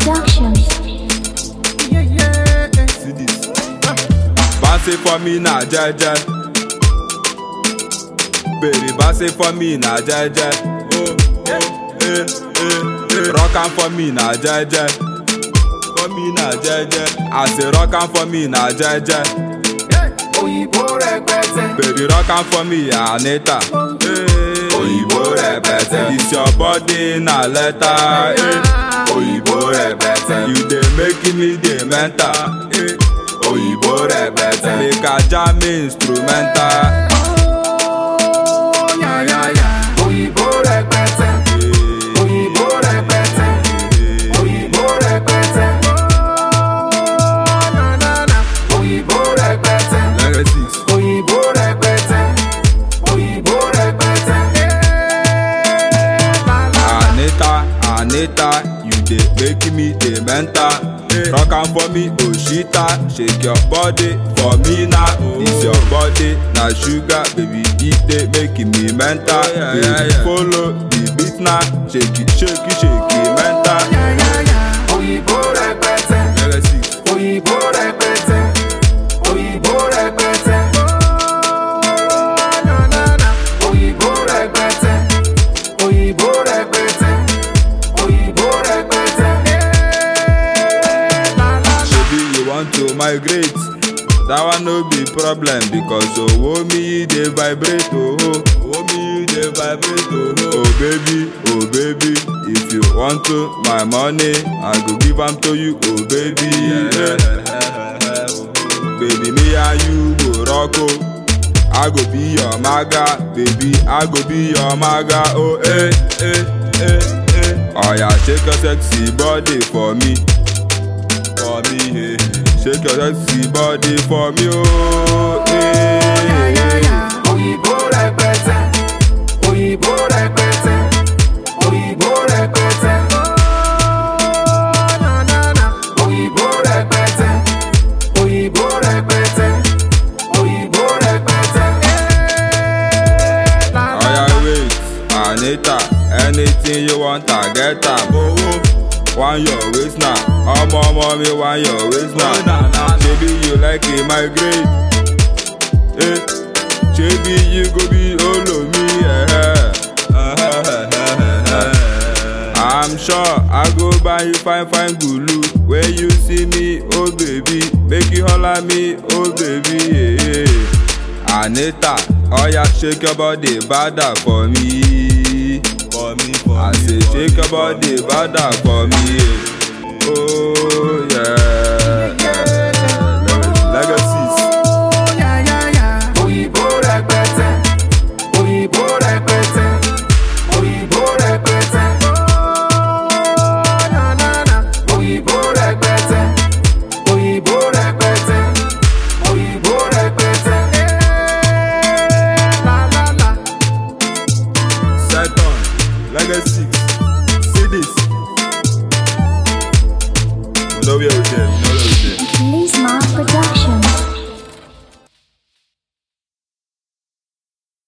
Productions. See this. Bounce for me na jaja. Baby, bounce for me na jaja. Rock am for me na jaja. For me na jaja. I say rock am for me na jaja. Òyìnbó rẹpẹtẹ. Baby, rock am for me, Anita. Òyìnbó rẹpẹtẹ. It's your body na letter. Òyìnbó rẹpẹtẹ. You dey make me dey mental. Òyìnbó rẹpẹtẹ. Make I jam instrumental. Òyìnbó rẹpẹtẹ. Òyìnbó rẹpẹtẹ. Òyìnbó rẹpẹtẹ. Òyìnbó rẹpẹtẹ. Legacies. Òyìnbó rẹpẹtẹ. Òyìnbó rẹpẹtẹ. Anita, you dey make me dey mental. Rock am for me, Oshita. Shake your body for me now. It's your body, na sugar, baby. It dey make me mental. Baby, follow the beat now. Shake it, mental. Òyìnbó rẹpẹtẹ. Legacies. Òyìnbó rẹpẹtẹ. Òyìnbó rẹpẹtẹ. Òyìnbó rẹpẹtẹ. Òyìnbó rẹpẹtẹ. Òyìnbó rẹpẹtẹ. Shebi you want to migrate, that one no be problem because owo me dey vibrate owo me dey vibrate oh baby, if you want to my money I go give am to you oh baby baby me and you go rock oh. I go be your maga, baby, I go be your maga, oh Oh yeah, shake your sexy body for me, hey. Shake your sexy body for me, oh Òyìnbó rẹpẹtẹ. Òyìnbó rẹpẹtẹ. Òyìnbó rẹpẹtẹ. Òyìnbó rẹpẹtẹ. Òyìnbó rẹpẹtẹ. Òyìnbó rẹpẹtẹ. Oh yeah, wait, Anita, anything you want I get am, want your waist now, mommy want your waist now. Baby you like it migrate, baby you go be all of me, I'm sure I go buy you fine gulu. When you see me, oh baby, make you holler me, oh baby. Anita, oh yeah, shake your body, bada for me. I say shake your body, bada for me. Oh yeah, Legacies. Òyìnbó rẹpẹtẹ. Òyìnbó rẹpẹtẹ. Òyìnbó rẹpẹtẹ. Òyìnbó rẹpẹtẹ. Òyìnbó rẹpẹtẹ. Òyìnbó rẹpẹtẹ. Second, Legacies. See this. No way out there, no way out there. Lisma Productions.